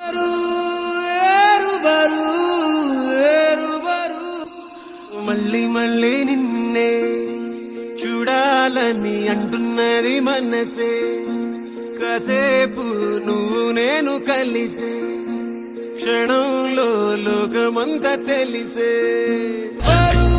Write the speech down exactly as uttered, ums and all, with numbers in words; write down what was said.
మళ్ళీ మళ్ళీ నిన్నే చూడాలని అంటున్నది మనసే, కాసేపు నువ్వు నేను కలిసే క్షణంలో లోకమంతా తెలిసే.